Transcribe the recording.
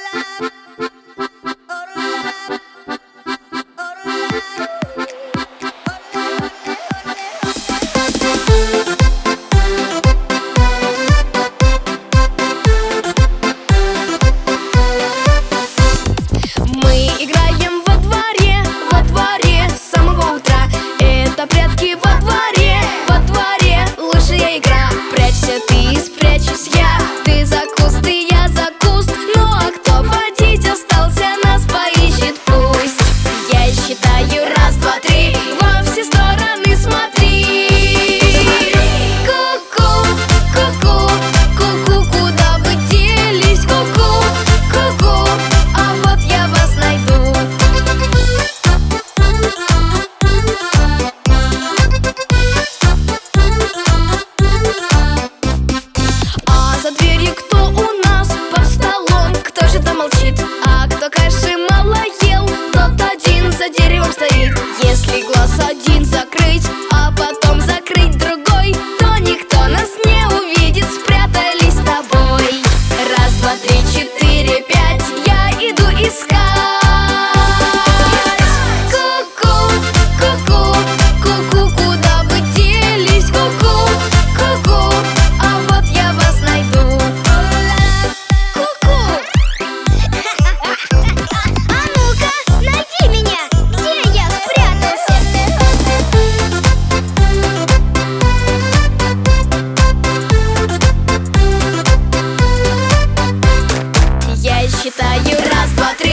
Мы играем во дворе с самого утра. Это прятки во дворе, лучшая игра. Прячься ты, спрячусь я, ты за куст, и я за куст. Ну а кто водить остался, нас поищет пусть. Я считаю раз, два, три, во все стороны смотри. Ку-ку, ку-ку, ку-ку, куда вы делись? Ку-ку, ку-ку, а вот я вас найду. А за дверью кто у нас? Под столом кто же там молчит? А кто каши мало ел, тот один за деревом стоит. Если глаз один закрыть, а потом закрыть другой, то никто нас не увидит, спрятались с тобой. Раз, два, три, четыре, пять, я иду искать. Ку-ку, ку-ку, ку-ку, куда вы делись? Ку-ку, ку-ку, а вот я вас найду. Ку-ку. А ну-ка, найди меня, где я спрятался? Я считаю раз, два, три.